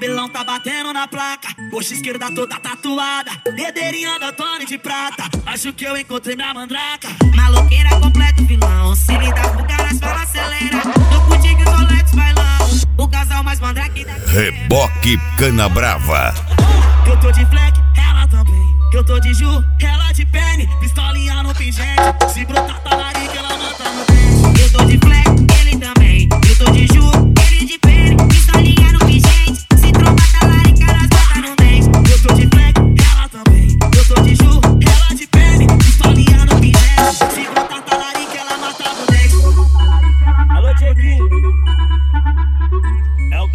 Cabelão tá batendo na placa, coxa esquerda toda tatuada, dedeirinha da Tony de prata. Acho que eu encontrei minha mandraca. Maloqueira completo vilão, se lhe dá pro cara, as falas acelera. Tô contigo e Rolex bailão, o casal mais mandrake daqui. Reboque Canabrava. Eu tô de fleck, ela também. Eu tô de Ju, ela de penny, pistolinha no pingente. Se brotar talarica, ela mata no dente. Eu tô de fleck, ele também. Eu tô de Ju, ele de penny, pistolinha no pingente. Se trombar talarica, elas botam no dente. Eu tô de fleck, ela também. Eu tô de Ju, ela de penny, pistolinha no pingente. Se brotar talarica, ela mata no dente. Alô, Dieguinho. É o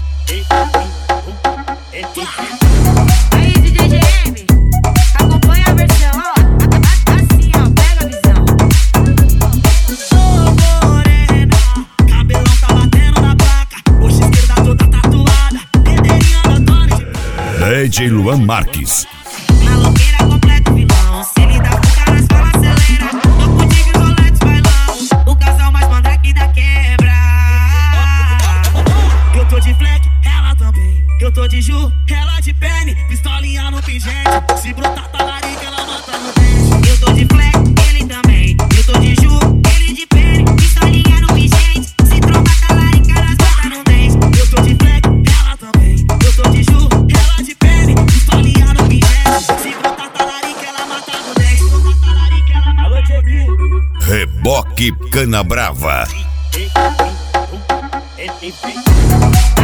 Aí, DJ GM, acompanha a versão, ó. Assim, ó, pega a visão. Ô morena, cabelão tá batendo na placa, coxa esquerda toda tatuada, dedeirinha da Tony de DJ Luan Marques. Maloqueira completo vilão, se lhe dá pro cara, as falas acelera. Tô contigo e Rolex bailão, o casal mais mandrake da quebra. Eu tô de fleck, ela também. Eu tô de Ju, ela de penny, pistolinha no pingente. Se brotar talarica, ela mata no dente. Eu tô de fleck, ele também. Eu tô de Ju, ele de penny, pistolinha no pingente. Se trombar talarica, elas botam no dente. Eu tô de fleck, ela também. Eu tô de Ju, ela de penny, pistolinha no pingente. Se brotar talarica, ela mata no dente. Alô, Dieguinho. Reboque Canabrava. Ei, ei, ei, ei, ei.